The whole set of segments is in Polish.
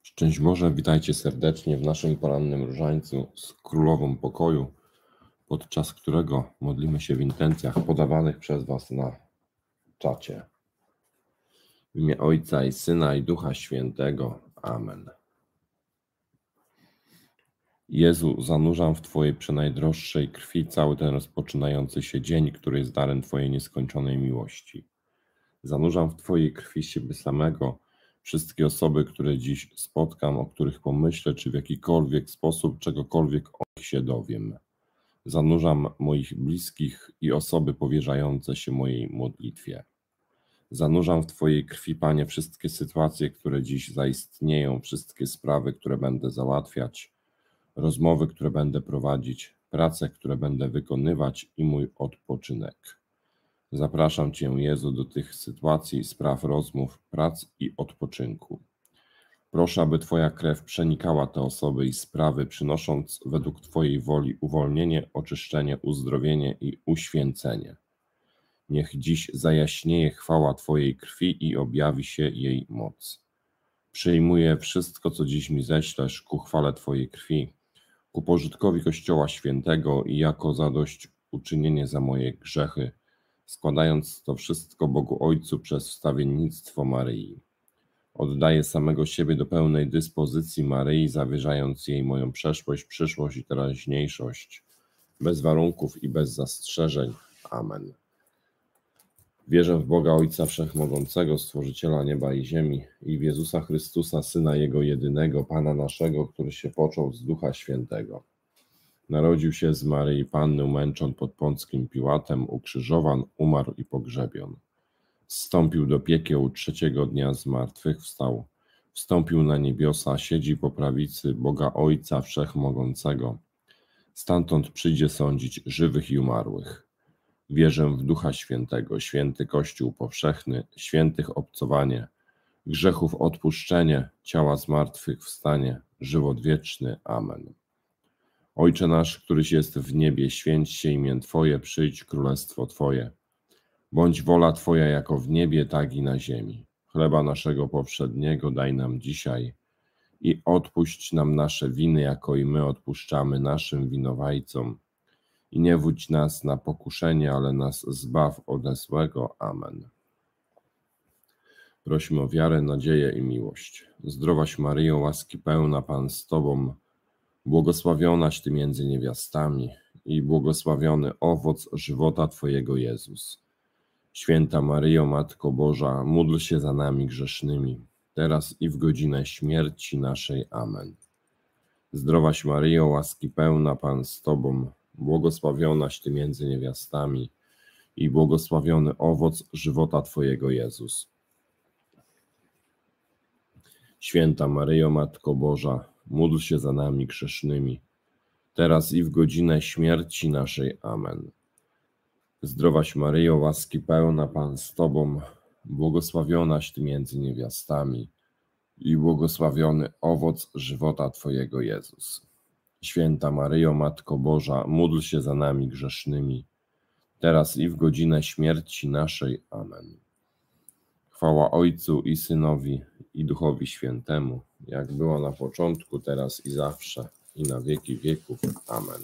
Szczęść Boże, witajcie serdecznie w naszym porannym różańcu z Królową Pokoju, podczas którego modlimy się w intencjach podawanych przez Was na czacie. W imię Ojca i Syna i Ducha Świętego. Amen. Jezu, zanurzam w Twojej przenajdroższej krwi cały ten rozpoczynający się dzień, który jest darem Twojej nieskończonej miłości. Zanurzam w Twojej krwi siebie samego, wszystkie osoby, które dziś spotkam, o których pomyślę, czy w jakikolwiek sposób czegokolwiek o nich się dowiem. Zanurzam moich bliskich i osoby powierzające się mojej modlitwie. Zanurzam w Twojej krwi, Panie, wszystkie sytuacje, które dziś zaistnieją, wszystkie sprawy, które będę załatwiać, rozmowy, które będę prowadzić, prace, które będę wykonywać i mój odpoczynek. Zapraszam Cię, Jezu, do tych sytuacji, spraw, rozmów, prac i odpoczynku. Proszę, aby Twoja krew przenikała te osoby i sprawy, przynosząc według Twojej woli uwolnienie, oczyszczenie, uzdrowienie i uświęcenie. Niech dziś zajaśnieje chwała Twojej krwi i objawi się jej moc. Przyjmuję wszystko, co dziś mi ześlesz ku chwale Twojej krwi, ku pożytkowi Kościoła Świętego i jako zadośćuczynienie za moje grzechy, składając to wszystko Bogu Ojcu przez wstawiennictwo Maryi. Oddaję samego siebie do pełnej dyspozycji Maryi, zawierzając jej moją przeszłość, przyszłość i teraźniejszość, bez warunków i bez zastrzeżeń. Amen. Wierzę w Boga Ojca Wszechmogącego, Stworzyciela nieba i ziemi, i w Jezusa Chrystusa, Syna Jego jedynego, Pana naszego, który się począł z Ducha Świętego. Narodził się z Maryi Panny, umęczon pod Pąckim Piłatem, ukrzyżowan, umarł i pogrzebion. Zstąpił do piekieł, trzeciego dnia zmartwychwstał. Wstąpił na niebiosa, siedzi po prawicy Boga Ojca Wszechmogącego. Stamtąd przyjdzie sądzić żywych i umarłych. Wierzę w Ducha Świętego, święty Kościół powszechny, świętych obcowanie, grzechów odpuszczenie, ciała zmartwychwstanie, żywot wieczny. Amen. Ojcze nasz, któryś jest w niebie, święć się imię Twoje, przyjdź królestwo Twoje. Bądź wola Twoja jako w niebie, tak i na ziemi. Chleba naszego powszedniego daj nam dzisiaj i odpuść nam nasze winy, jako i my odpuszczamy naszym winowajcom. I nie wódź nas na pokuszenie, ale nas zbaw ode złego. Amen. Prośmy o wiarę, nadzieję i miłość. Zdrowaś Maryjo, łaski pełna, Pan z Tobą, błogosławionaś Ty między niewiastami i błogosławiony owoc żywota Twojego Jezus. Święta Maryjo, Matko Boża, módl się za nami grzesznymi, teraz i w godzinę śmierci naszej. Amen. Zdrowaś Maryjo, łaski pełna, Pan z Tobą, błogosławionaś Ty między niewiastami i błogosławiony owoc żywota Twojego Jezus. Święta Maryjo, Matko Boża, módl się za nami grzesznymi, teraz i w godzinę śmierci naszej. Amen. Zdrowaś Maryjo, łaski pełna, Pan z Tobą, błogosławionaś Ty między niewiastami i błogosławiony owoc żywota Twojego Jezus. Święta Maryjo, Matko Boża, módl się za nami grzesznymi, teraz i w godzinę śmierci naszej. Amen. Chwała Ojcu i Synowi i Duchowi Świętemu, jak było na początku, teraz i zawsze, i na wieki wieków. Amen.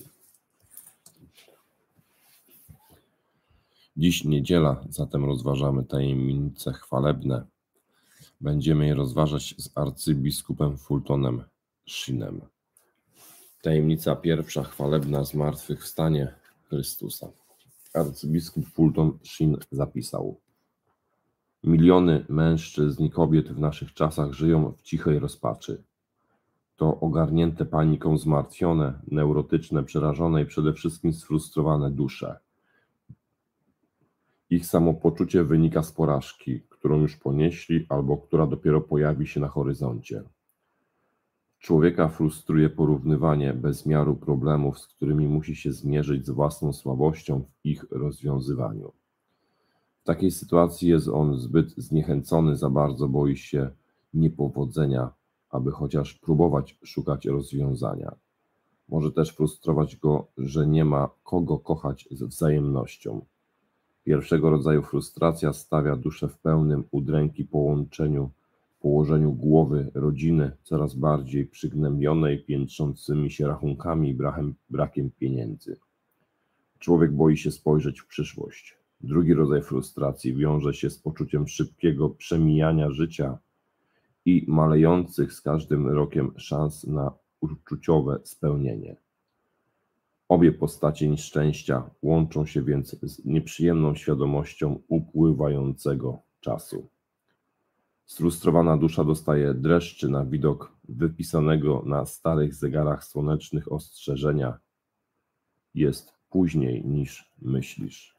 Dziś niedziela, zatem rozważamy tajemnice chwalebne. Będziemy je rozważać z arcybiskupem Fultonem Sheenem. Tajemnica pierwsza, chwalebna, zmartwychwstanie Chrystusa. Arcybiskup Fulton Sheen zapisał: miliony mężczyzn i kobiet w naszych czasach żyją w cichej rozpaczy. To ogarnięte paniką zmartwione, neurotyczne, przerażone i przede wszystkim sfrustrowane dusze. Ich samopoczucie wynika z porażki, którą już ponieśli albo która dopiero pojawi się na horyzoncie. Człowieka frustruje porównywanie bez miaru problemów, z którymi musi się zmierzyć z własną słabością w ich rozwiązywaniu. W takiej sytuacji jest on zbyt zniechęcony, za bardzo boi się niepowodzenia, aby chociaż próbować szukać rozwiązania. Może też frustrować go, że nie ma kogo kochać z wzajemnością. Pierwszego rodzaju frustracja stawia duszę w pełnym udręki połączeniu położeniu głowy rodziny coraz bardziej przygnębionej piętrzącymi się rachunkami i brakiem pieniędzy. Człowiek boi się spojrzeć w przyszłość. Drugi rodzaj frustracji wiąże się z poczuciem szybkiego przemijania życia i malejących z każdym rokiem szans na uczuciowe spełnienie. Obie postacie nieszczęścia łączą się więc z nieprzyjemną świadomością upływającego czasu. Sfrustrowana dusza dostaje dreszczy na widok wypisanego na starych zegarach słonecznych ostrzeżenia: jest później niż myślisz.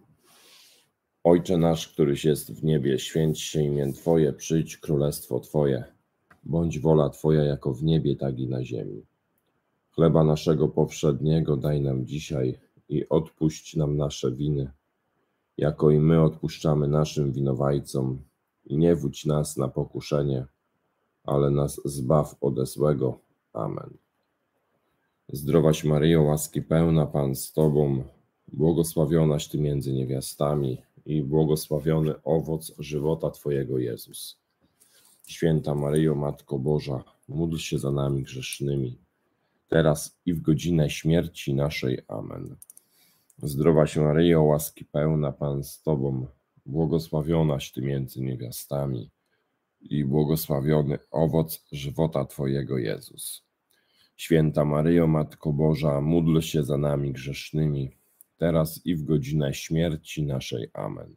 Ojcze nasz, któryś jest w niebie, święć się imię Twoje, przyjdź królestwo Twoje. Bądź wola Twoja jako w niebie, tak i na ziemi. Chleba naszego powszedniego daj nam dzisiaj i odpuść nam nasze winy, jako i my odpuszczamy naszym winowajcom. I nie wódź nas na pokuszenie, ale nas zbaw ode złego. Amen. Zdrowaś Maryjo, łaski pełna, Pan z Tobą, błogosławionaś Ty między niewiastami i błogosławiony owoc żywota Twojego, Jezus. Święta Maryjo, Matko Boża, módl się za nami grzesznymi, teraz i w godzinę śmierci naszej. Amen. Zdrowaś Maryjo, łaski pełna, Pan z Tobą, błogosławionaś Ty między niewiastami i błogosławiony owoc żywota Twojego, Jezus. Święta Maryjo, Matko Boża, módl się za nami grzesznymi, teraz i w godzinę śmierci naszej. Amen.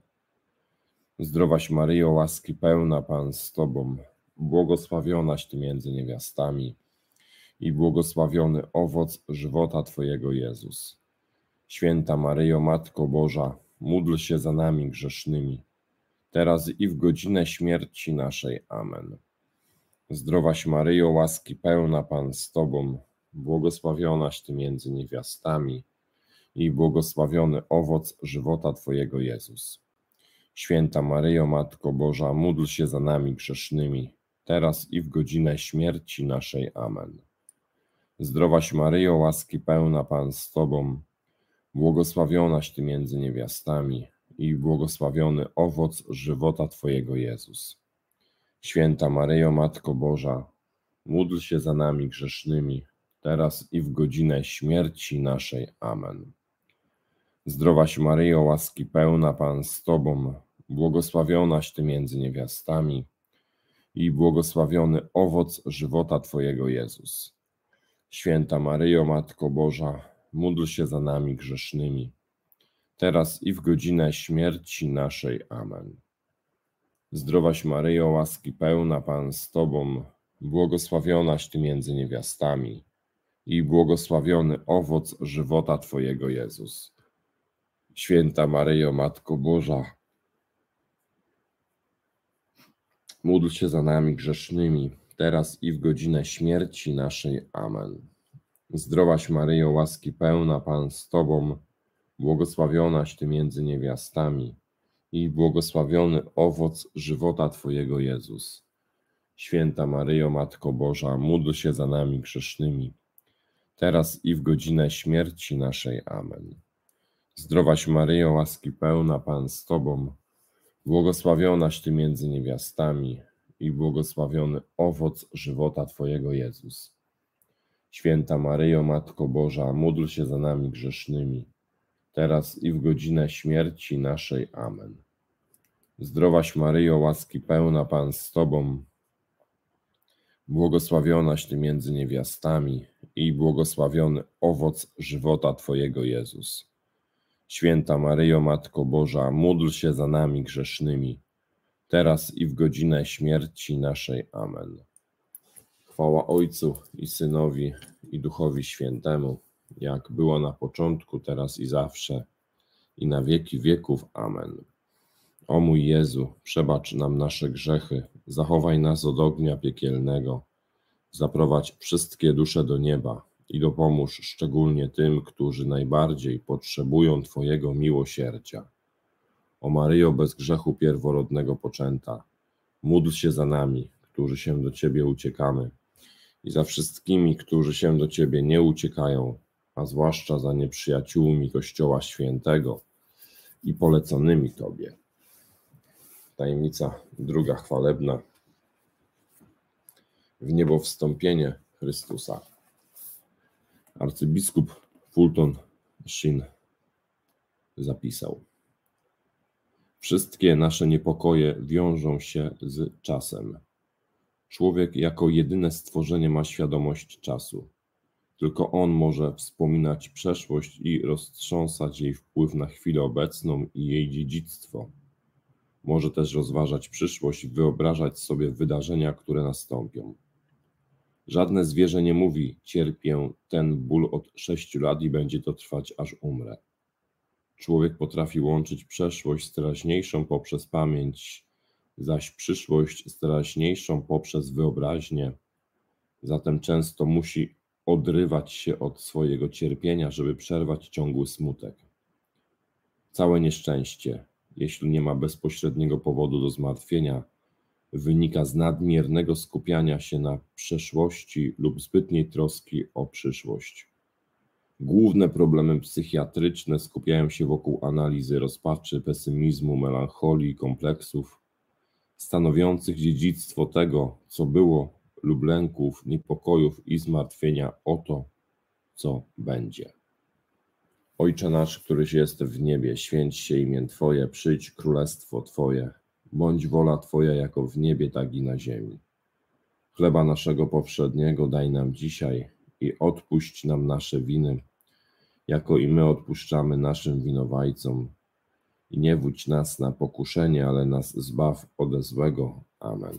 Zdrowaś Maryjo, łaski pełna, Pan z Tobą, błogosławionaś Ty między niewiastami i błogosławiony owoc żywota Twojego, Jezus. Święta Maryjo, Matko Boża, módl się za nami grzesznymi, teraz i w godzinę śmierci naszej. Amen. Zdrowaś Maryjo, łaski pełna, Pan z Tobą, błogosławionaś Ty między niewiastami i błogosławiony owoc żywota Twojego, Jezus. Święta Maryjo, Matko Boża, módl się za nami grzesznymi, teraz i w godzinę śmierci naszej. Amen. Zdrowaś Maryjo, łaski pełna, Pan z Tobą, błogosławionaś Ty między niewiastami i błogosławiony owoc żywota Twojego, Jezus. Święta Maryjo, Matko Boża, módl się za nami grzesznymi, teraz i w godzinę śmierci naszej. Amen. Zdrowaś Maryjo, łaski pełna, Pan z Tobą, błogosławionaś Ty między niewiastami i błogosławiony owoc żywota Twojego, Jezus. Święta Maryjo, Matko Boża, módl się za nami grzesznymi, teraz i w godzinę śmierci naszej. Amen. Zdrowaś Maryjo, łaski pełna, Pan z Tobą, błogosławionaś Ty między niewiastami i błogosławiony owoc żywota Twojego, Jezus. Święta Maryjo, Matko Boża, módl się za nami grzesznymi, teraz i w godzinę śmierci naszej. Amen. Zdrowaś Maryjo, łaski pełna, Pan z Tobą, błogosławionaś Ty między niewiastami i błogosławiony owoc żywota Twojego, Jezus. Święta Maryjo, Matko Boża, módl się za nami grzesznymi, teraz i w godzinę śmierci naszej. Amen. Zdrowaś Maryjo, łaski pełna, Pan z Tobą, błogosławionaś Ty między niewiastami i błogosławiony owoc żywota Twojego, Jezus. Święta Maryjo, Matko Boża, módl się za nami grzesznymi, teraz i w godzinę śmierci naszej. Amen. Zdrowaś Maryjo, łaski pełna, Pan z Tobą, błogosławionaś Ty między niewiastami i błogosławiony owoc żywota Twojego, Jezus. Święta Maryjo, Matko Boża, módl się za nami grzesznymi, teraz i w godzinę śmierci naszej. Amen. Chwała Ojcu i Synowi i Duchowi Świętemu, jak było na początku, teraz i zawsze, i na wieki wieków. Amen. O mój Jezu, przebacz nam nasze grzechy, zachowaj nas od ognia piekielnego, zaprowadź wszystkie dusze do nieba i dopomóż szczególnie tym, którzy najbardziej potrzebują Twojego miłosierdzia. O Maryjo, bez grzechu pierworodnego poczęta, módl się za nami, którzy się do Ciebie uciekamy, i za wszystkimi, którzy się do Ciebie nie uciekają, a zwłaszcza za nieprzyjaciółmi Kościoła Świętego i poleconymi Tobie. Tajemnica druga chwalebna. w niebo wstąpienie Chrystusa. Arcybiskup Fulton Sheen zapisał: wszystkie nasze niepokoje wiążą się z czasem. Człowiek jako jedyne stworzenie ma świadomość czasu. Tylko on może wspominać przeszłość i roztrząsać jej wpływ na chwilę obecną i jej dziedzictwo. Może też rozważać przyszłość i wyobrażać sobie wydarzenia, które nastąpią. Żadne zwierzę nie mówi: cierpię ten ból od 6 lat i będzie to trwać, aż umrę. Człowiek potrafi łączyć przeszłość z teraźniejszą poprzez pamięć, zaś przyszłość z teraźniejszą poprzez wyobraźnię. Zatem często musi odrywać się od swojego cierpienia, żeby przerwać ciągły smutek. Całe nieszczęście, jeśli nie ma bezpośredniego powodu do zmartwienia, wynika z nadmiernego skupiania się na przeszłości lub zbytniej troski o przyszłość. Główne problemy psychiatryczne skupiają się wokół analizy rozpaczy, pesymizmu, melancholii, kompleksów, stanowiących dziedzictwo tego, co było, lub lęków, niepokojów i zmartwienia o to, co będzie. Ojcze nasz, któryś jest w niebie, święć się imię Twoje, przyjdź królestwo Twoje, bądź wola Twoja jako w niebie, tak i na ziemi. Chleba naszego powszedniego daj nam dzisiaj i odpuść nam nasze winy, jako i my odpuszczamy naszym winowajcom. I nie wódź nas na pokuszenie, ale nas zbaw ode złego. Amen.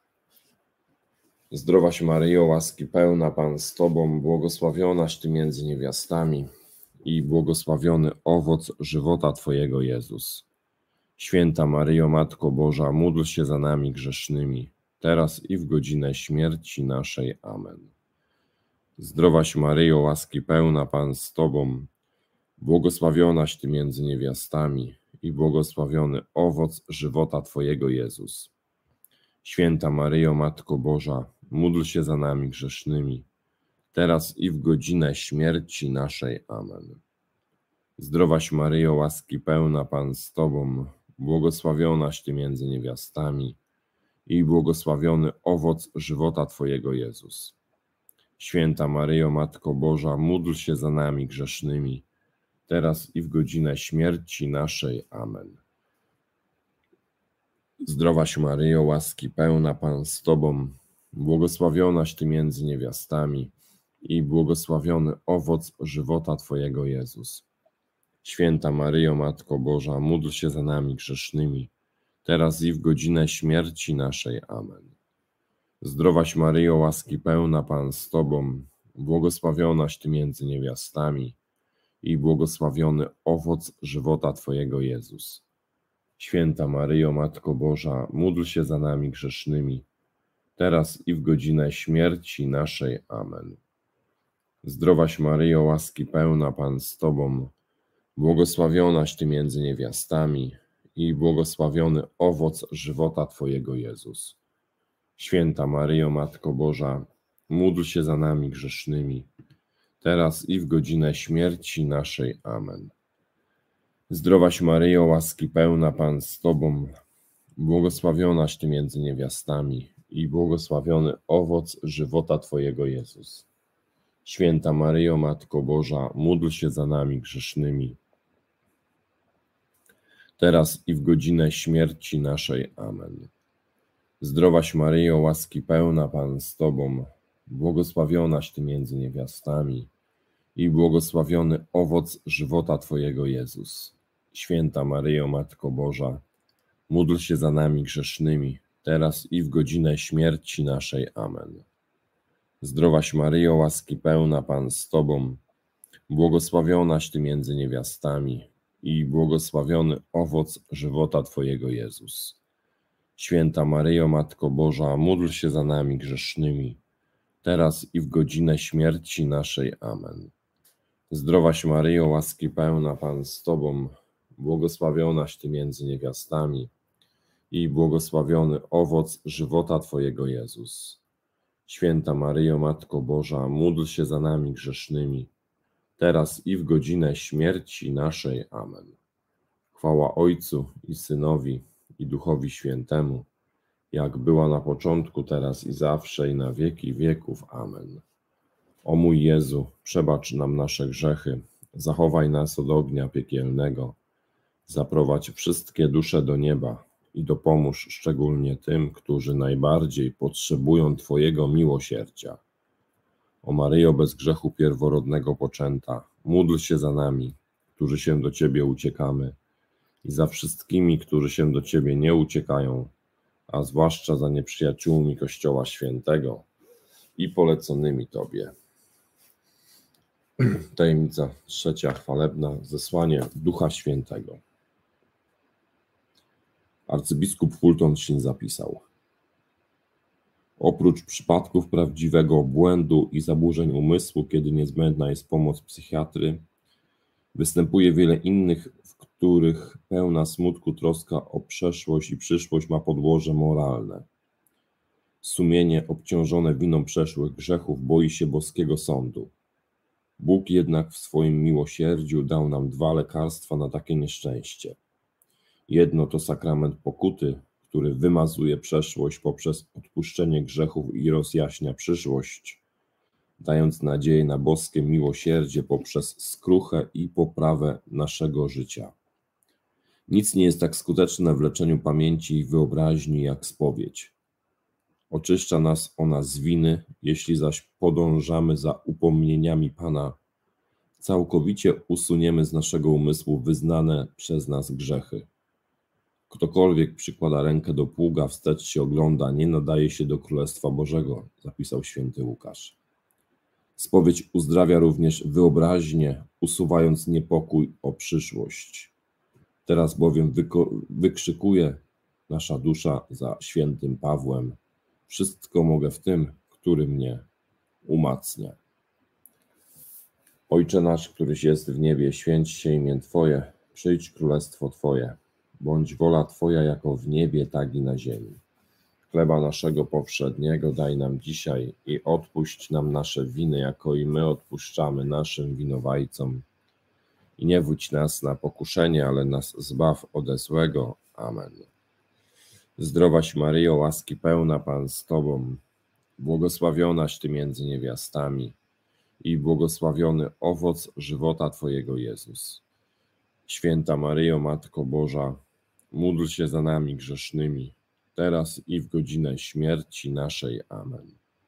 Zdrowaś Maryjo, łaski pełna, Pan z Tobą, błogosławionaś Ty między niewiastami i błogosławiony owoc żywota Twojego, Jezus. Święta Maryjo, Matko Boża, módl się za nami grzesznymi, teraz i w godzinę śmierci naszej. Amen. Zdrowaś Maryjo, łaski pełna, Pan z Tobą, błogosławionaś Ty między niewiastami i błogosławiony owoc żywota Twojego, Jezus. Święta Maryjo, Matko Boża, módl się za nami grzesznymi, teraz i w godzinę śmierci naszej. Amen. Zdrowaś Maryjo, łaski pełna, Pan z Tobą, błogosławionaś Ty między niewiastami i błogosławiony owoc żywota Twojego, Jezus. Święta Maryjo, Matko Boża, módl się za nami grzesznymi, teraz i w godzinę śmierci naszej. Amen. Zdrowaś Maryjo, łaski pełna, Pan z Tobą, błogosławionaś Ty między niewiastami i błogosławiony owoc żywota Twojego, Jezus. Święta Maryjo, Matko Boża, módl się za nami grzesznymi, teraz i w godzinę śmierci naszej. Amen. Zdrowaś Maryjo, łaski pełna, Pan z Tobą, błogosławionaś Ty między niewiastami i błogosławiony owoc żywota Twojego, Jezus. Święta Maryjo, Matko Boża, módl się za nami grzesznymi, teraz i w godzinę śmierci naszej. Amen. Zdrowaś Maryjo, łaski pełna, Pan z Tobą, błogosławionaś Ty między niewiastami i błogosławiony owoc żywota Twojego, Jezus. Święta Maryjo, Matko Boża, módl się za nami grzesznymi, teraz i w godzinę śmierci naszej. Amen. Zdrowaś Maryjo, łaski pełna, Pan z Tobą, błogosławionaś Ty między niewiastami i błogosławiony owoc żywota Twojego, Jezus. Święta Maryjo, Matko Boża, módl się za nami grzesznymi, teraz i w godzinę śmierci naszej. Amen. Zdrowaś Maryjo, łaski pełna, Pan z Tobą, błogosławionaś Ty między niewiastami i błogosławiony owoc żywota Twojego, Jezus. Święta Maryjo, Matko Boża, módl się za nami grzesznymi, teraz i w godzinę śmierci naszej. Amen. Zdrowaś Maryjo, łaski pełna, Pan z Tobą, błogosławionaś Ty między niewiastami i błogosławiony owoc żywota Twojego, Jezus. Święta Maryjo, Matko Boża, módl się za nami grzesznymi, teraz i w godzinę śmierci naszej. Amen. Zdrowaś Maryjo, łaski pełna, Pan z Tobą, błogosławionaś Ty między niewiastami i błogosławiony owoc żywota Twojego, Jezus. Święta Maryjo, Matko Boża, módl się za nami grzesznymi, teraz i w godzinę śmierci naszej. Amen. Chwała Ojcu i Synowi i Duchowi Świętemu, jak była na początku, teraz i zawsze, i na wieki wieków. Amen. O mój Jezu, przebacz nam nasze grzechy, zachowaj nas od ognia piekielnego, zaprowadź wszystkie dusze do nieba i dopomóż szczególnie tym, którzy najbardziej potrzebują Twojego miłosierdzia. O Maryjo, bez grzechu pierworodnego poczęta, módl się za nami, którzy się do Ciebie uciekamy, i za wszystkimi, którzy się do Ciebie nie uciekają, a zwłaszcza za nieprzyjaciółmi Kościoła Świętego i poleconymi Tobie. Tajemnica trzecia chwalebna, zesłanie Ducha Świętego. Arcybiskup Fulton Sheen zapisał: oprócz przypadków prawdziwego błędu i zaburzeń umysłu, kiedy niezbędna jest pomoc psychiatry, występuje wiele innych, w których pełna smutku troska o przeszłość i przyszłość ma podłoże moralne. Sumienie obciążone winą przeszłych grzechów boi się boskiego sądu. Bóg jednak w swoim miłosierdziu dał nam dwa lekarstwa na takie nieszczęście. Jedno to sakrament pokuty, który wymazuje przeszłość poprzez odpuszczenie grzechów i rozjaśnia przyszłość, dając nadzieję na boskie miłosierdzie poprzez skruchę i poprawę naszego życia. Nic nie jest tak skuteczne w leczeniu pamięci i wyobraźni jak spowiedź. Oczyszcza nas ona z winy, jeśli zaś podążamy za upomnieniami Pana, całkowicie usuniemy z naszego umysłu wyznane przez nas grzechy. Ktokolwiek przykłada rękę do pługa, wstecz się ogląda, nie nadaje się do Królestwa Bożego, zapisał święty Łukasz. Spowiedź uzdrawia również wyobraźnię, usuwając niepokój o przyszłość. Teraz bowiem wykrzykuje nasza dusza za świętym Pawłem: wszystko mogę w tym, który mnie umacnia. Ojcze nasz, któryś jest w niebie, święć się imię Twoje, przyjdź królestwo Twoje, bądź wola Twoja jako w niebie, tak i na ziemi. Chleba naszego powszedniego daj nam dzisiaj i odpuść nam nasze winy, jako i my odpuszczamy naszym winowajcom. I nie wódź nas na pokuszenie, ale nas zbaw ode złego. Amen. Zdrowaś Maryjo, łaski pełna, Pan z Tobą, błogosławionaś Ty między niewiastami i błogosławiony owoc żywota Twojego, Jezus. Święta Maryjo, Matko Boża, módl się za nami grzesznymi, teraz i w godzinę śmierci naszej. Amen.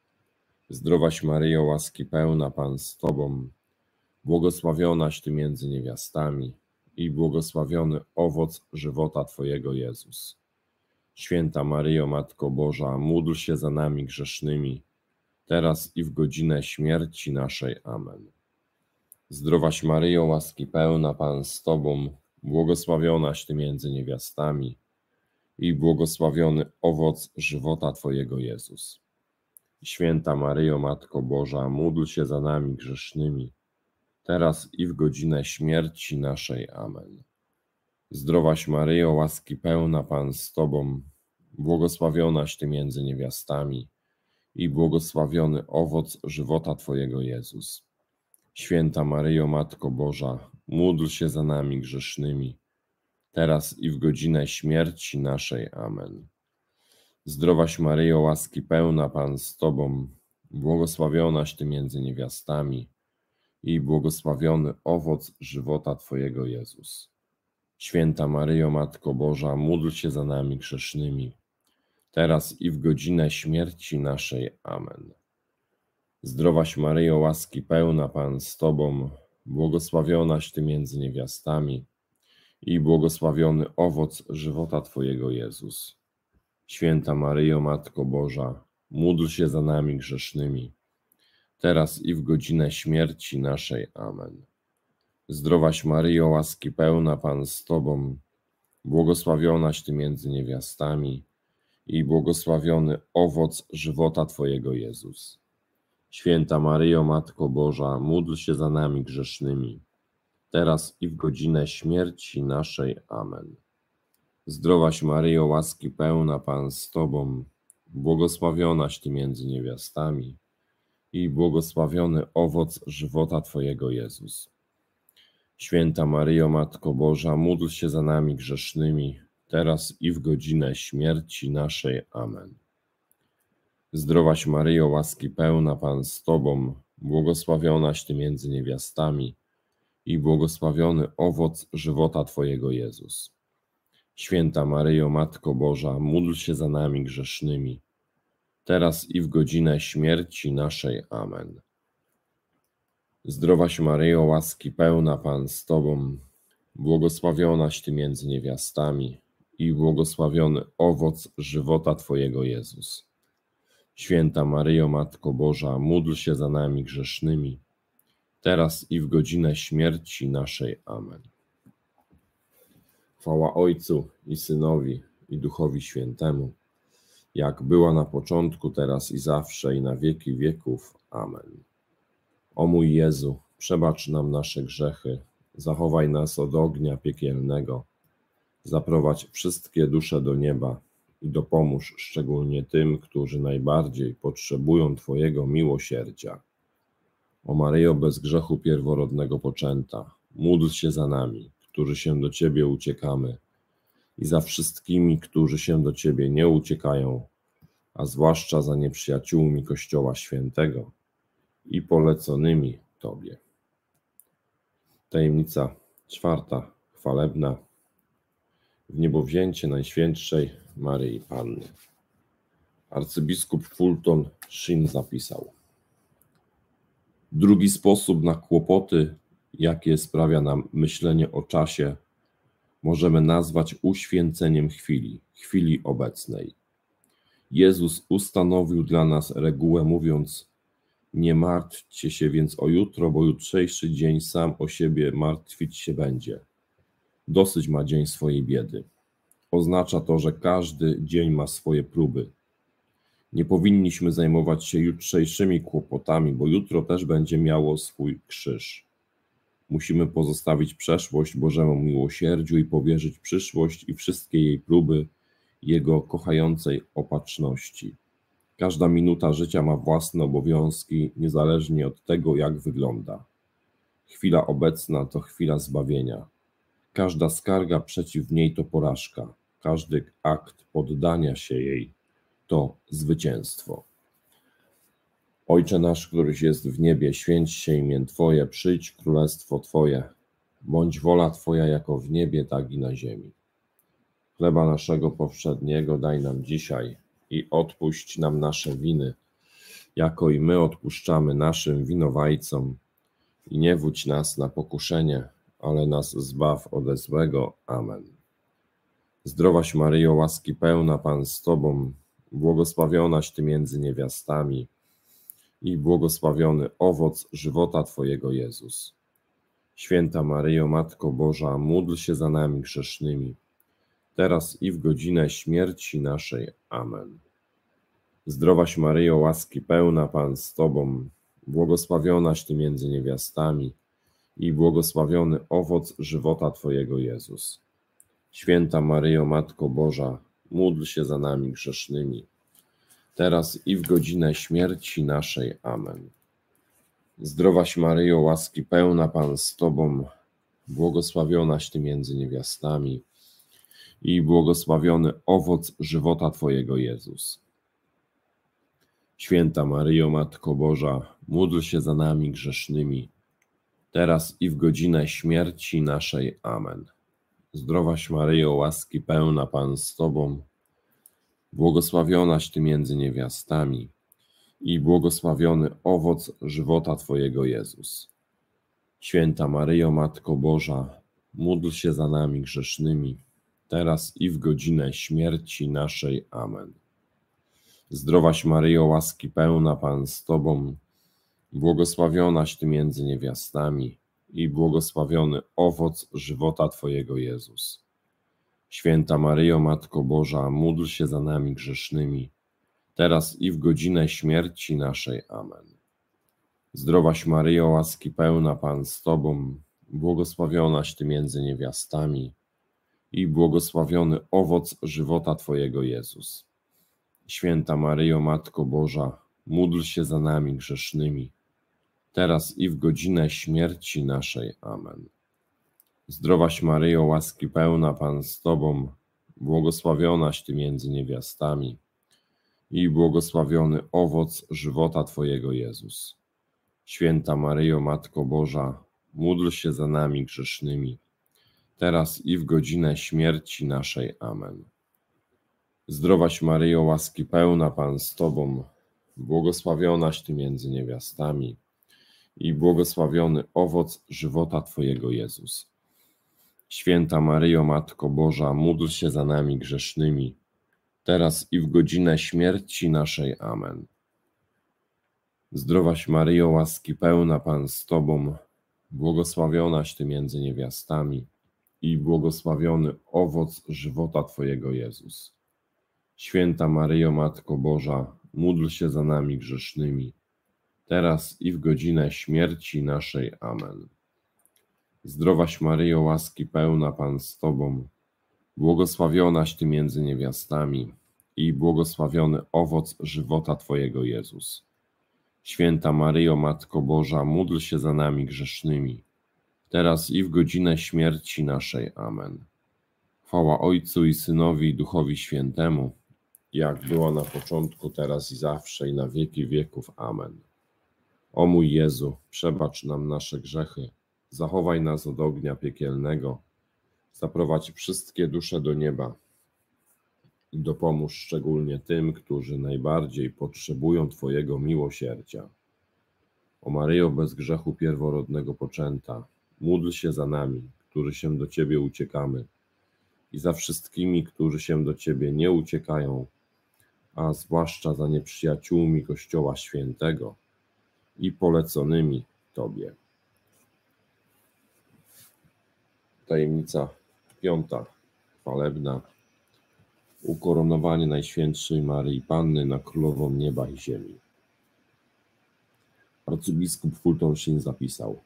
Zdrowaś Maryjo, łaski pełna, Pan z Tobą, błogosławionaś Ty między niewiastami i błogosławiony owoc żywota Twojego, Jezus. Święta Maryjo, Matko Boża, módl się za nami grzesznymi, teraz i w godzinę śmierci naszej. Amen. Zdrowaś Maryjo, łaski pełna, Pan z Tobą, błogosławionaś Ty między niewiastami i błogosławiony owoc żywota Twojego, Jezus. Święta Maryjo, Matko Boża, módl się za nami grzesznymi, teraz i w godzinę śmierci naszej. Amen. Zdrowaś Maryjo, łaski pełna, Pan z Tobą, błogosławionaś Ty między niewiastami i błogosławiony owoc żywota Twojego, Jezus. Święta Maryjo, Matko Boża, módl się za nami grzesznymi, teraz i w godzinę śmierci naszej. Amen. Zdrowaś Maryjo, łaski pełna, Pan z Tobą, błogosławionaś Ty między niewiastami i błogosławiony owoc żywota Twojego, Jezus. Święta Maryjo, Matko Boża, módl się za nami grzesznymi, teraz i w godzinę śmierci naszej. Amen. Zdrowaś Maryjo, łaski pełna, Pan z Tobą, błogosławionaś Ty między niewiastami i błogosławiony owoc żywota Twojego, Jezus. Święta Maryjo, Matko Boża, módl się za nami grzesznymi, teraz i w godzinę śmierci naszej. Amen. Zdrowaś Maryjo, łaski pełna, Pan z Tobą, błogosławionaś Ty między niewiastami i błogosławiony owoc żywota Twojego, Jezus. Święta Maryjo, Matko Boża, módl się za nami grzesznymi, teraz i w godzinę śmierci naszej. Amen. Zdrowaś Maryjo, łaski pełna, Pan z Tobą, błogosławionaś Ty między niewiastami i błogosławiony owoc żywota Twojego, Jezus. Święta Maryjo, Matko Boża, módl się za nami grzesznymi, teraz i w godzinę śmierci naszej. Amen. Zdrowaś Maryjo, łaski pełna, Pan z Tobą, błogosławionaś Ty między niewiastami i błogosławiony owoc żywota Twojego, Jezus. Święta Maryjo, Matko Boża, módl się za nami grzesznymi, teraz i w godzinę śmierci naszej. Amen. Zdrowaś Maryjo, łaski pełna, Pan z Tobą, błogosławionaś Ty między niewiastami i błogosławiony owoc żywota Twojego, Jezus. Święta Maryjo, Matko Boża, módl się za nami grzesznymi, teraz i w godzinę śmierci naszej. Amen. Chwała Ojcu i Synowi, i Duchowi Świętemu, jak była na początku, teraz i zawsze, i na wieki wieków. Amen. O mój Jezu, przebacz nam nasze grzechy, zachowaj nas od ognia piekielnego, zaprowadź wszystkie dusze do nieba i dopomóż szczególnie tym, którzy najbardziej potrzebują Twojego miłosierdzia. O Maryjo, bez grzechu pierworodnego poczęta, módl się za nami, którzy się do Ciebie uciekamy, i za wszystkimi, którzy się do Ciebie nie uciekają, a zwłaszcza za nieprzyjaciółmi Kościoła Świętego i poleconymi Tobie. Tajemnica czwarta, chwalebna. Wniebowzięcie Najświętszej Maryi Panny. Arcybiskup Fulton Sheen zapisał: drugi sposób na kłopoty, jakie sprawia nam myślenie o czasie, możemy nazwać uświęceniem chwili obecnej. Jezus ustanowił dla nas regułę, mówiąc: nie martwcie się więc o jutro, bo jutrzejszy dzień sam o siebie martwić się będzie. Dosyć ma dzień swojej biedy. Oznacza to, że każdy dzień ma swoje próby. Nie powinniśmy zajmować się jutrzejszymi kłopotami, bo jutro też będzie miało swój krzyż. Musimy pozostawić przeszłość Bożemu miłosierdziu i powierzyć przyszłość i wszystkie jej próby Jego kochającej opatrzności. Każda minuta życia ma własne obowiązki, niezależnie od tego, jak wygląda. Chwila obecna to chwila zbawienia. Każda skarga przeciw niej to porażka. Każdy akt poddania się jej to zwycięstwo. Ojcze nasz, któryś jest w niebie, święć się imię Twoje, przyjdź królestwo Twoje. Bądź wola Twoja jako w niebie, tak i na ziemi. Chleba naszego powszedniego daj nam dzisiaj i odpuść nam nasze winy, jako i my odpuszczamy naszym winowajcom. I nie wódź nas na pokuszenie, ale nas zbaw ode złego. Amen. Zdrowaś Maryjo, łaski pełna, Pan z Tobą, błogosławionaś Ty między niewiastami i błogosławiony owoc żywota Twojego, Jezus. Święta Maryjo, Matko Boża, módl się za nami grzesznymi, teraz i w godzinę śmierci naszej. Amen. Zdrowaś Maryjo, łaski pełna, Pan z Tobą, błogosławionaś Ty między niewiastami i błogosławiony owoc żywota Twojego, Jezus. Święta Maryjo, Matko Boża, módl się za nami grzesznymi, teraz i w godzinę śmierci naszej. Amen. Zdrowaś Maryjo, łaski pełna, Pan z Tobą, błogosławionaś Ty między niewiastami i błogosławiony owoc żywota Twojego, Jezus. Święta Maryjo, Matko Boża, módl się za nami grzesznymi, teraz i w godzinę śmierci naszej. Amen. Zdrowaś Maryjo, łaski pełna, Pan z Tobą, błogosławionaś Ty między niewiastami i błogosławiony owoc żywota Twojego, Jezus. Święta Maryjo, Matko Boża, módl się za nami grzesznymi, teraz i w godzinę śmierci naszej. Amen. Zdrowaś Maryjo, łaski pełna, Pan z Tobą, błogosławionaś Ty między niewiastami i błogosławiony owoc żywota Twojego, Jezus. Święta Maryjo, Matko Boża, módl się za nami grzesznymi, teraz i w godzinę śmierci naszej. Amen. Zdrowaś Maryjo, łaski pełna, Pan z Tobą, błogosławionaś Ty między niewiastami i błogosławiony owoc żywota Twojego, Jezus. Święta Maryjo, Matko Boża, módl się za nami grzesznymi, teraz i w godzinę śmierci naszej. Amen. Zdrowaś Maryjo, łaski pełna, Pan z Tobą, błogosławionaś Ty między niewiastami i błogosławiony owoc żywota Twojego, Jezus. Święta Maryjo, Matko Boża, módl się za nami grzesznymi, teraz i w godzinę śmierci naszej. Amen. Zdrowaś Maryjo, łaski pełna, Pan z Tobą, błogosławionaś Ty między niewiastami i błogosławiony owoc żywota Twojego, Jezus. Święta Maryjo, Matko Boża, módl się za nami grzesznymi, teraz i w godzinę śmierci naszej. Amen. Zdrowaś Maryjo, łaski pełna, Pan z Tobą, błogosławionaś Ty między niewiastami i błogosławiony owoc żywota Twojego, Jezus. Święta Maryjo, Matko Boża, módl się za nami grzesznymi, teraz i w godzinę śmierci naszej. Amen. Zdrowaś Maryjo, łaski pełna, Pan z Tobą, błogosławionaś Ty między niewiastami i błogosławiony owoc żywota Twojego, Jezus. Święta Maryjo, Matko Boża, módl się za nami grzesznymi, teraz i w godzinę śmierci naszej. Amen. Chwała Ojcu i Synowi, i Duchowi Świętemu, jak było na początku, teraz i zawsze, i na wieki wieków. Amen. O mój Jezu, przebacz nam nasze grzechy, zachowaj nas od ognia piekielnego, zaprowadź wszystkie dusze do nieba i dopomóż szczególnie tym, którzy najbardziej potrzebują Twojego miłosierdzia. O Maryjo, bez grzechu pierworodnego poczęta, módl się za nami, którzy się do Ciebie uciekamy, i za wszystkimi, którzy się do Ciebie nie uciekają, a zwłaszcza za nieprzyjaciółmi Kościoła Świętego i poleconymi Tobie. Tajemnica piąta, chwalebna. Ukoronowanie Najświętszej Maryi Panny na Królową Nieba i Ziemi. Arcybiskup Fulton Sheen zapisał: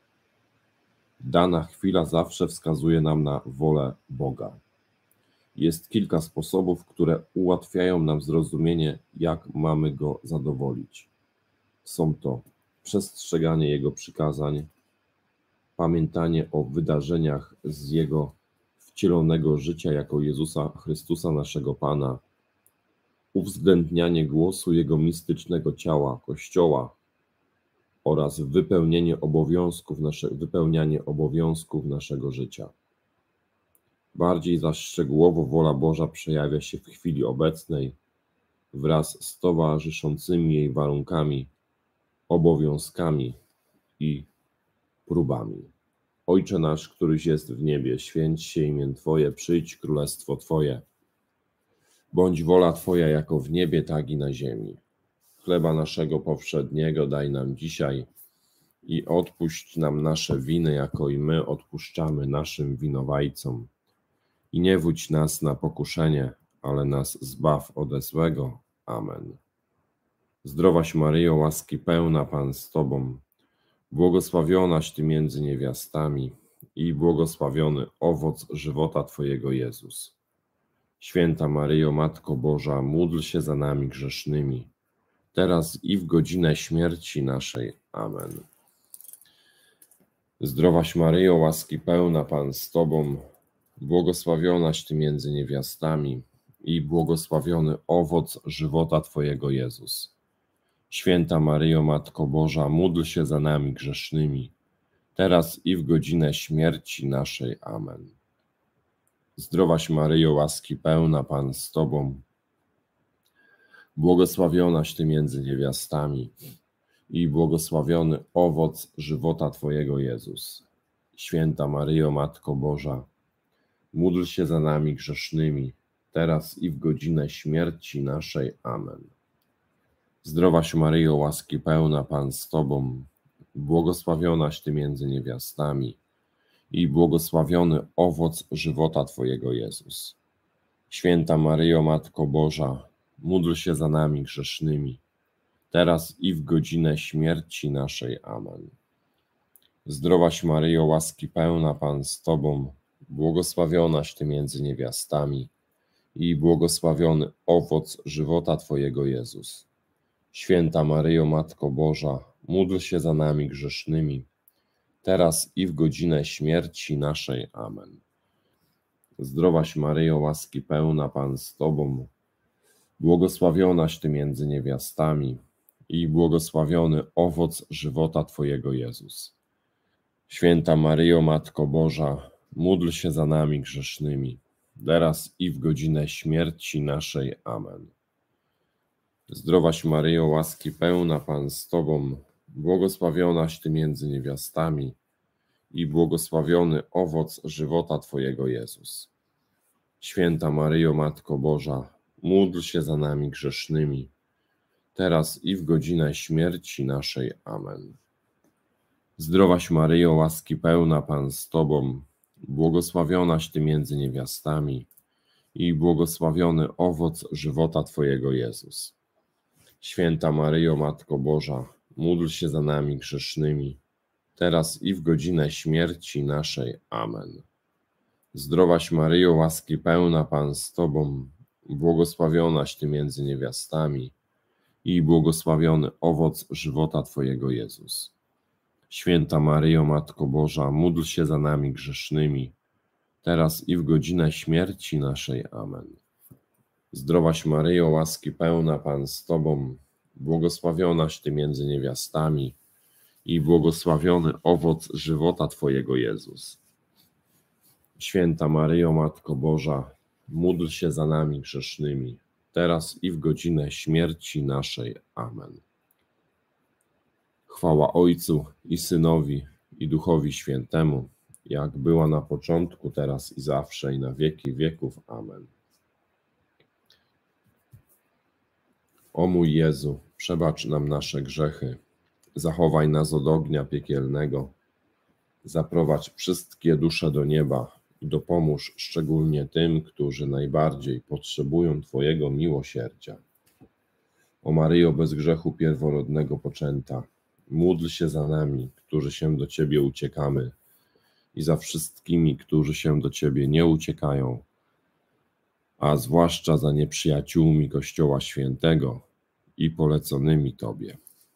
dana chwila zawsze wskazuje nam na wolę Boga. Jest kilka sposobów, które ułatwiają nam zrozumienie, jak mamy Go zadowolić. Są to przestrzeganie Jego przykazań, pamiętanie o wydarzeniach z Jego wcielonego życia jako Jezusa Chrystusa naszego Pana, uwzględnianie głosu Jego mistycznego ciała, Kościoła oraz wypełnianie obowiązków naszego życia. Bardziej zaś szczegółowo wola Boża przejawia się w chwili obecnej wraz z towarzyszącymi jej warunkami, obowiązkami i próbami. Ojcze nasz, któryś jest w niebie, święć się imię Twoje, przyjdź królestwo Twoje. Bądź wola Twoja jako w niebie, tak i na ziemi. Chleba naszego powszedniego daj nam dzisiaj i odpuść nam nasze winy, jako i my odpuszczamy naszym winowajcom. I nie wódź nas na pokuszenie, ale nas zbaw ode złego. Amen. Zdrowaś Maryjo, łaski pełna, Pan z Tobą, błogosławionaś Ty między niewiastami i błogosławiony owoc żywota Twojego, Jezus. Święta Maryjo, Matko Boża, módl się za nami grzesznymi, teraz i w godzinę śmierci naszej. Amen. Zdrowaś Maryjo, łaski pełna, Pan z Tobą, błogosławionaś Ty między niewiastami i błogosławiony owoc żywota Twojego, Jezus. Święta Maryjo, Matko Boża, módl się za nami grzesznymi, teraz i w godzinę śmierci naszej. Amen. Zdrowaś Maryjo, łaski pełna, Pan z Tobą, błogosławionaś Ty między niewiastami i błogosławiony owoc żywota Twojego, Jezus. Święta Maryjo, Matko Boża, módl się za nami grzesznymi, teraz i w godzinę śmierci naszej. Amen. Zdrowaś Maryjo, łaski pełna, Pan z Tobą, błogosławionaś Ty między niewiastami i błogosławiony owoc żywota Twojego, Jezus. Święta Maryjo, Matko Boża, módl się za nami grzesznymi, teraz i w godzinę śmierci naszej. Amen. Zdrowaś Maryjo, łaski pełna, Pan z Tobą, błogosławionaś Ty między niewiastami i błogosławiony owoc żywota Twojego, Jezus. Święta Maryjo, Matko Boża, módl się za nami grzesznymi, teraz i w godzinę śmierci naszej. Amen. Zdrowaś Maryjo, łaski pełna, Pan z Tobą, błogosławionaś Ty między niewiastami i błogosławiony owoc żywota Twojego Jezus. Święta Maryjo, Matko Boża, módl się za nami grzesznymi, teraz i w godzinę śmierci naszej. Amen. Zdrowaś Maryjo, łaski pełna, Pan z Tobą, błogosławionaś Ty między niewiastami i błogosławiony owoc żywota Twojego Jezus. Święta Maryjo, Matko Boża, módl się za nami grzesznymi, teraz i w godzinę śmierci naszej. Amen. Zdrowaś Maryjo, łaski pełna, Pan z Tobą, błogosławionaś Ty między niewiastami i błogosławiony owoc żywota Twojego Jezus. Święta Maryjo, Matko Boża, módl się za nami grzesznymi, teraz i w godzinę śmierci naszej. Amen. Zdrowaś Maryjo, łaski pełna, Pan z Tobą, błogosławionaś Ty między niewiastami i błogosławiony owoc żywota Twojego Jezus. Święta Maryjo, Matko Boża, módl się za nami grzesznymi, teraz i w godzinę śmierci naszej. Amen. Zdrowaś Maryjo, łaski pełna, Pan z Tobą, błogosławionaś Ty między niewiastami i błogosławiony owoc żywota Twojego Jezus. Święta Maryjo, Matko Boża, módl się za nami grzesznymi, teraz i w godzinę śmierci naszej. Amen. Chwała Ojcu i Synowi, i Duchowi Świętemu, jak była na początku, teraz i zawsze, i na wieki wieków. Amen. O mój Jezu, przebacz nam nasze grzechy, zachowaj nas od ognia piekielnego, zaprowadź wszystkie dusze do nieba i dopomóż szczególnie tym, którzy najbardziej potrzebują Twojego miłosierdzia. O Maryjo, bez grzechu pierworodnego poczęta, módl się za nami, którzy się do Ciebie uciekamy, i za wszystkimi, którzy się do Ciebie nie uciekają, a zwłaszcza za nieprzyjaciółmi Kościoła Świętego i poleconymi Tobie.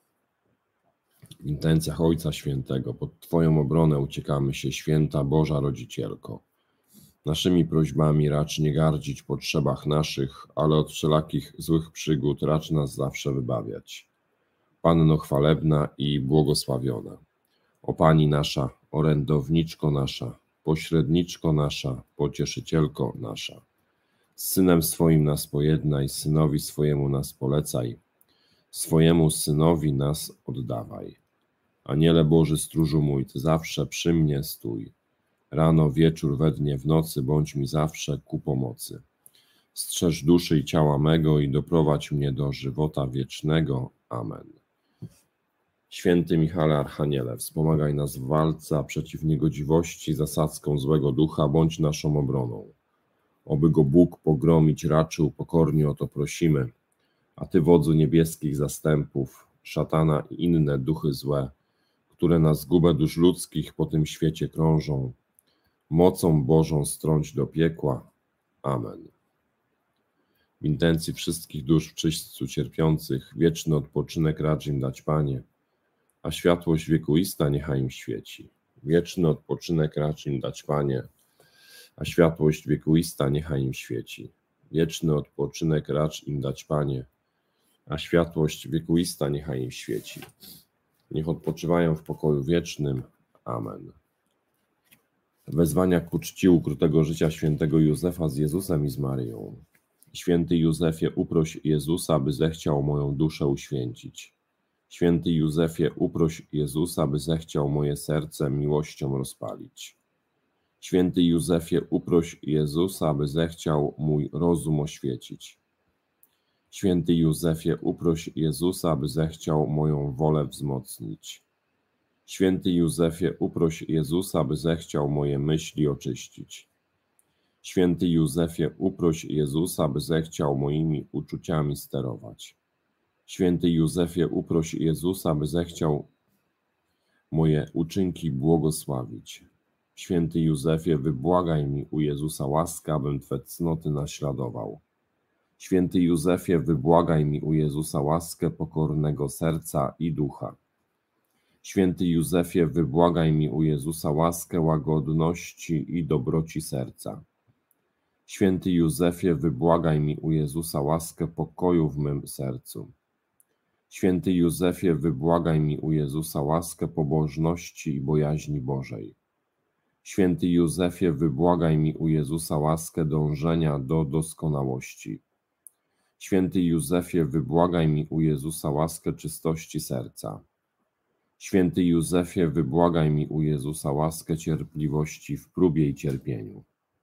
W intencjach Ojca Świętego pod Twoją obronę uciekamy się, Święta Boża Rodzicielko. Naszymi prośbami racz nie gardzić potrzebach naszych, ale od wszelakich złych przygód racz nas zawsze wybawiać. Panno chwalebna i błogosławiona, o Pani nasza, orędowniczko nasza, pośredniczko nasza, pocieszycielko nasza, z Synem swoim nas pojednaj, Synowi swojemu nas polecaj, swojemu Synowi nas oddawaj. Aniele Boży, stróżu mój, Ty zawsze przy mnie stój. Rano, wieczór, we dnie, w nocy, bądź mi zawsze ku pomocy. Strzeż duszy i ciała mego i doprowadź mnie do żywota wiecznego. Amen. Święty Michale Archaniele, wspomagaj nas w walce, a przeciw niegodziwości, zasadzką złego ducha, bądź naszą obroną. Oby go Bóg pogromić raczył, pokornie o to prosimy. A Ty, wodzu niebieskich zastępów, szatana i inne duchy złe, które na zgubę dusz ludzkich po tym świecie krążą, mocą Bożą strąć do piekła. Amen. W intencji wszystkich dusz w czyśćcu cierpiących wieczny odpoczynek racz im dać, Panie, a światłość wiekuista niechaj im świeci. Wieczny odpoczynek racz im dać, Panie, a światłość wiekuista niechaj im świeci. Wieczny odpoczynek racz im dać, Panie, a światłość wiekuista niechaj im świeci. Niech odpoczywają w pokoju wiecznym. Amen. Wezwania ku czci ukrutego życia świętego Józefa z Jezusem i z Maryją. Święty Józefie, uproś Jezusa, by zechciał moją duszę uświęcić. Święty Józefie, uproś Jezusa, by zechciał moje serce miłością rozpalić. Święty Józefie, uproś Jezusa, by zechciał mój rozum oświecić. Święty Józefie, uproś Jezusa, by zechciał moją wolę wzmocnić. Święty Józefie, uproś Jezusa, by zechciał moje myśli oczyścić. Święty Józefie, uproś Jezusa, by zechciał moimi uczuciami sterować. Święty Józefie, uproś Jezusa, by zechciał moje uczynki błogosławić. Święty Józefie, wybłagaj mi u Jezusa łaskę, abym Twe cnoty naśladował. Święty Józefie, wybłagaj mi u Jezusa łaskę pokornego serca i ducha. Święty Józefie, wybłagaj mi u Jezusa łaskę łagodności i dobroci serca. Święty Józefie, wybłagaj mi u Jezusa łaskę pokoju w mym sercu. Święty Józefie, wybłagaj mi u Jezusa łaskę pobożności i bojaźni Bożej. Święty Józefie, wybłagaj mi u Jezusa łaskę dążenia do doskonałości. Święty Józefie, wybłagaj mi u Jezusa łaskę czystości serca. Święty Józefie, wybłagaj mi u Jezusa łaskę cierpliwości w próbie i cierpieniu.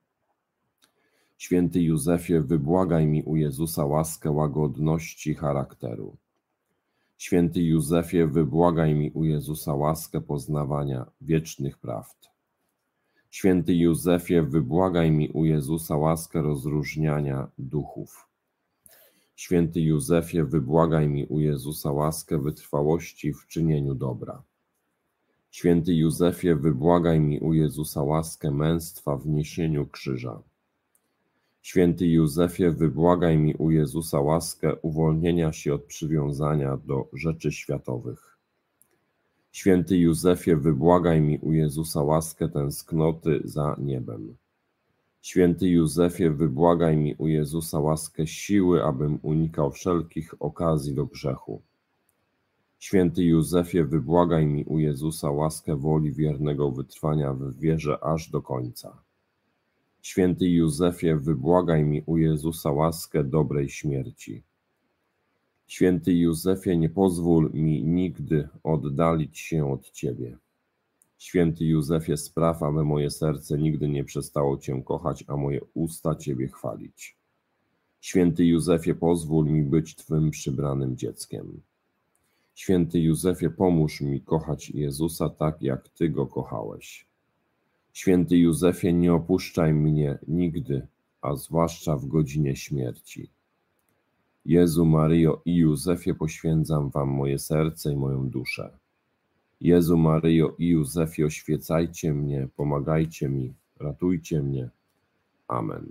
Święty Józefie, wybłagaj mi u Jezusa łaskę łagodności charakteru. Święty Józefie, wybłagaj mi u Jezusa łaskę poznawania wiecznych prawd. Święty Józefie, wybłagaj mi u Jezusa łaskę rozróżniania duchów. Święty Józefie, wybłagaj mi u Jezusa łaskę wytrwałości w czynieniu dobra. Święty Józefie, wybłagaj mi u Jezusa łaskę męstwa w niesieniu krzyża. Święty Józefie, wybłagaj mi u Jezusa łaskę uwolnienia się od przywiązania do rzeczy światowych. Święty Józefie, wybłagaj mi u Jezusa łaskę tęsknoty za niebem. Święty Józefie, wybłagaj mi u Jezusa łaskę siły, abym unikał wszelkich okazji do grzechu. Święty Józefie, wybłagaj mi u Jezusa łaskę woli wiernego wytrwania w wierze aż do końca. Święty Józefie, wybłagaj mi u Jezusa łaskę dobrej śmierci. Święty Józefie, nie pozwól mi nigdy oddalić się od Ciebie. Święty Józefie, spraw, aby moje serce nigdy nie przestało Cię kochać, a moje usta Ciebie chwalić. Święty Józefie, pozwól mi być Twym przybranym dzieckiem. Święty Józefie, pomóż mi kochać Jezusa tak, jak Ty Go kochałeś. Święty Józefie, nie opuszczaj mnie nigdy, a zwłaszcza w godzinie śmierci. Jezu, Maryjo i Józefie, poświęcam Wam moje serce i moją duszę. Jezu, Maryjo i Józefie, oświecajcie mnie, pomagajcie mi, ratujcie mnie. Amen.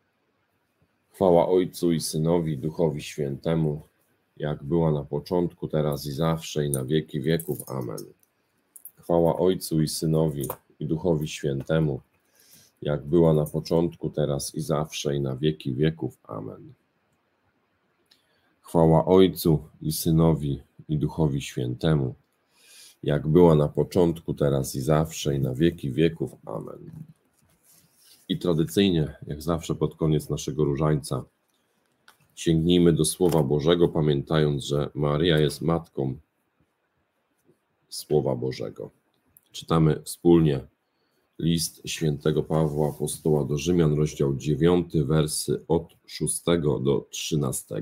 Chwała Ojcu i Synowi, i Duchowi Świętemu, jak była na początku, teraz i zawsze, i na wieki wieków. Amen. Chwała Ojcu i Synowi, i Duchowi Świętemu, jak była na początku, teraz i zawsze, i na wieki wieków. Amen. Chwała Ojcu i Synowi, i Duchowi Świętemu, jak była na początku, teraz i zawsze, i na wieki wieków. Amen. I tradycyjnie, jak zawsze pod koniec naszego różańca, sięgnijmy do Słowa Bożego, pamiętając, że Maryja jest Matką Słowa Bożego. Czytamy wspólnie list świętego Pawła Apostoła do Rzymian, rozdział 9, wersy od 6 do 13.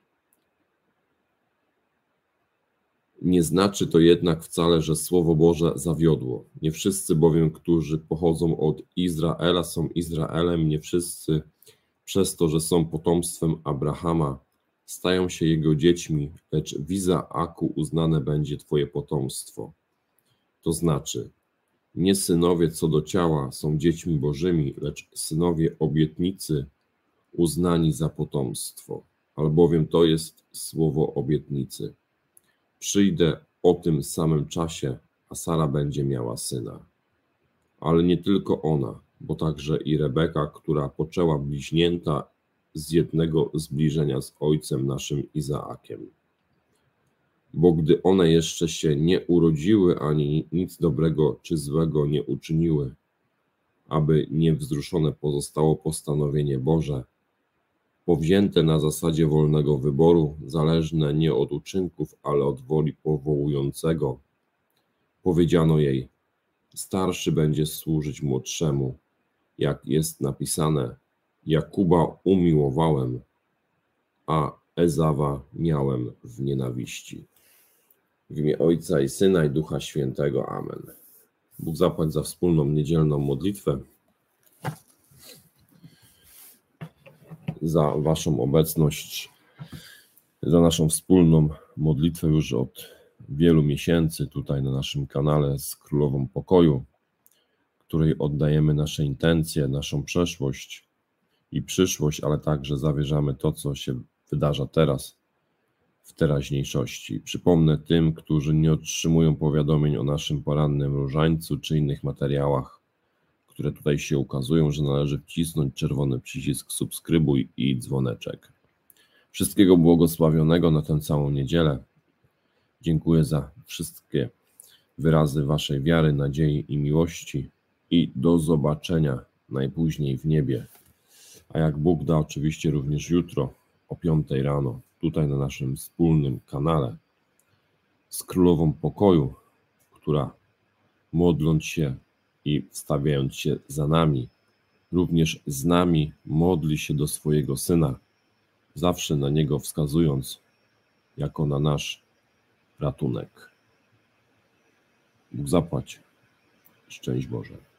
Nie znaczy to jednak wcale, że Słowo Boże zawiodło. Nie wszyscy bowiem, którzy pochodzą od Izraela, są Izraelem, nie wszyscy przez to, że są potomstwem Abrahama, stają się jego dziećmi, lecz w Izaaku uznane będzie Twoje potomstwo. To znaczy, nie synowie co do ciała są dziećmi bożymi, lecz synowie obietnicy uznani za potomstwo, albowiem to jest słowo obietnicy. Przyjdę o tym samym czasie, a Sara będzie miała syna. Ale nie tylko ona, bo także i Rebeka, która poczęła bliźnięta z jednego zbliżenia z ojcem naszym Izaakiem. Bo gdy one jeszcze się nie urodziły, ani nic dobrego czy złego nie uczyniły, aby niewzruszone pozostało postanowienie Boże, powzięte na zasadzie wolnego wyboru, zależne nie od uczynków, ale od woli powołującego, powiedziano jej: starszy będzie służyć młodszemu, jak jest napisane: Jakuba umiłowałem, a Ezawa miałem w nienawiści. W imię Ojca i Syna, i Ducha Świętego. Amen. Bóg zapłać za wspólną niedzielną modlitwę, za Waszą obecność, za naszą wspólną modlitwę już od wielu miesięcy tutaj na naszym kanale z Królową Pokoju, której oddajemy nasze intencje, naszą przeszłość i przyszłość, ale także zawierzamy to, co się wydarza teraz, w teraźniejszości. Przypomnę tym, którzy nie otrzymują powiadomień o naszym porannym różańcu czy innych materiałach, które tutaj się ukazują, że należy wcisnąć czerwony przycisk subskrybuj i dzwoneczek. Wszystkiego błogosławionego na tę całą niedzielę. Dziękuję za wszystkie wyrazy waszej wiary, nadziei i miłości i do zobaczenia najpóźniej w niebie. A jak Bóg da, oczywiście również jutro o 5 rano, tutaj na naszym wspólnym kanale z Królową Pokoju, która modląc się i wstawiając się za nami, również z nami modli się do swojego Syna, zawsze na Niego wskazując jako na nasz ratunek. Bóg zapłać. Szczęść Boże.